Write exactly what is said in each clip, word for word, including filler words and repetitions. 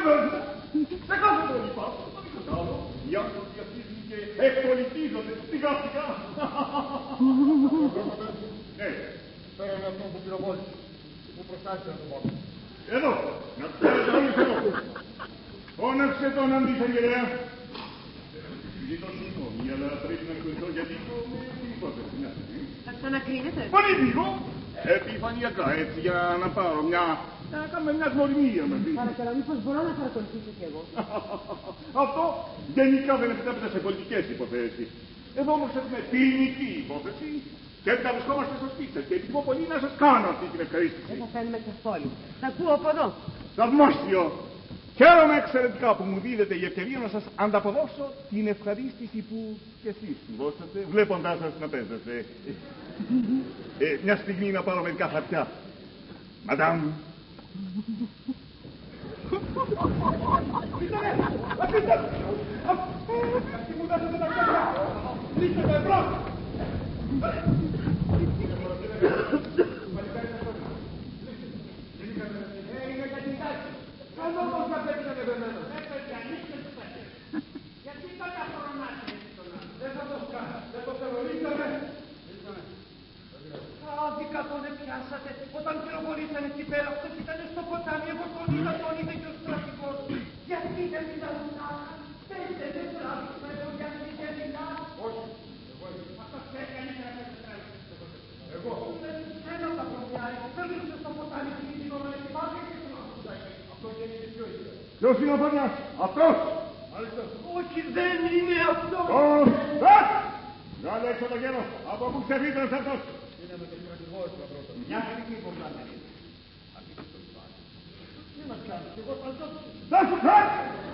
βέβαια. Σε κάθε τρόπο υπάρχουν, το μη κατάλο. Οι άνθρωποι αρχίζουν και εκπολιτίζονται σιγά σιγά. Ναι, πέρα είναι αυτό που πυροβόλησε. Μου προστάτησε να το πω. Εδώ, να ξέρετε όλοι εδώ. Φώναξε τον αντισαγγελέα. Ζητώ συγγνώμη, αλλά πρέπει να κρυθώ γιατί το με την υπόθεση. Θα ξανακρίνετε. Πολύ λίγο. Επιφανειακά, έτσι, για να πάρω μια... να κάνουμε μια γνωριμία μαζί. Παρακαλώ, μήπως μπορώ να παρακολουθήσω κι εγώ. Αυτό γενικά δεν επιτρέπεται σε πολιτικές υποθέσεις. Εδώ όμως έχουμε ποινική υπόθεση και έπειτα βρισκόμαστε στο σπίτι σας και επιθυμώ πολύ να σας κάνω αυτή την ευχαρίστηση. Δεν θα φαίνομαι καθόλου. Θα ακούω από εδώ. Θαυμάσιο. Χαίρομαι εξαιρετικά που μου δίδετε η ευκαιρία να σας ανταποδώσω την ευχαρίστηση που κι εσείς μου δώσατε, βλέποντάς σας να παίζετε. ε, μια στιγμή να πάρω μερικά χαρτιά. Μαντάμ. Αυτή μου δώσετε τα χαρτιά. Λύστε τα εμπρός. Εδώ όμως θα πρέπει να είναι βεμένος. Δεν πρέπει, ανοίξτε τους παχές. Γιατί τότε αφορονάτε έτσι τον άλλο. Δεν θα το κάνω. Δεν το θεωρήσαμε. Άδικα τον επιάσατε. Όταν πυροβολήσαν εκεί πέρα, αυτός ήταν στο ποτάμι. Εγώ τον είδα, τον είδε και ο στρατηγός. Γιατί δεν μιλάω. Πέστε, δεν τράβηξα εγώ γιατί δεν μιλάω. Όχι. Εγώ είμαι. Αυτό ξέρει καλύτερα να σε τράβηξε. Εγώ. Ένα τα προβιάρει. Δεν βρίσκω στο ποτάμι και την ώρα να υπάρχει και την ώρα. Ποιος είναι ο Φωνιάς, αυτός! Όχι, δεν είναι αυτός! Όχι! Βγάλε έξω το γέρο, από πού ξεφύγοντας αυτός! Είναι με τον κρατηγό του πρώτο. Μια χρονική υποβλάμενη. Αφήστε το σπάτι. Τι μας κάνεις, εγώ θα το... Θα σου κάνει!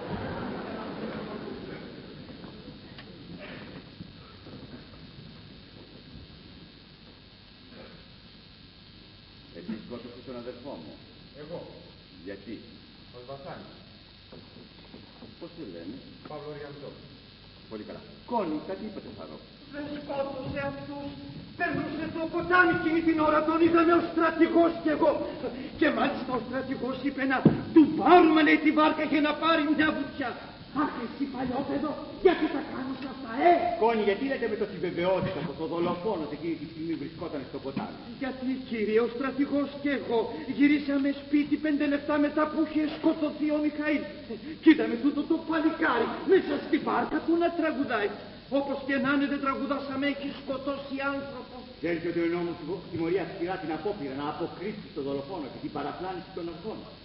Εσύ σκότωσες τον αδερφό μου. Εγώ. Γιατί? Ο Βασάνης. Πώς το λένε? Παυλοριαντό. Πολύ καλά. Κόνη, κάτι είπατε Φαρό. Δεν σκότωσε αυτούς. Περνούσε το ποτάμι εκείνη την ώρα. Τον είδαμε ο στρατηγός κι εγώ. Και μάλιστα ο στρατηγός είπε να του πάρουμε λέει τη βάρκα και να πάρει μια βουτιά. Αχ, εσύ παλιόπαιδο, γιατί τα κάνεις αυτά, ε! Κόνη, γιατί λέτε με τόση βεβαιότητα πως ο δολοφόνος εκείνη τη στιγμή βρισκόταν στο ποτάμι? Γιατί, κύριε, ο στρατηγός και εγώ γυρίσαμε σπίτι πέντε λεπτά μετά που είχε σκοτωθεί ο Μιχαήλ. Κι είδαμε τούτο το παλικάρι μέσα στη βάρκα του να τραγουδάει. Όπως και να είναι δεν τραγουδάσαμε, έχει σκοτώσει άνθρωπο. Ξέρετε ότι ο νόμος τιμωρεί αυστηρά την απόπειρα να αποκρύψει τον δολοφόνο και την παραπλάνηση των αρχών.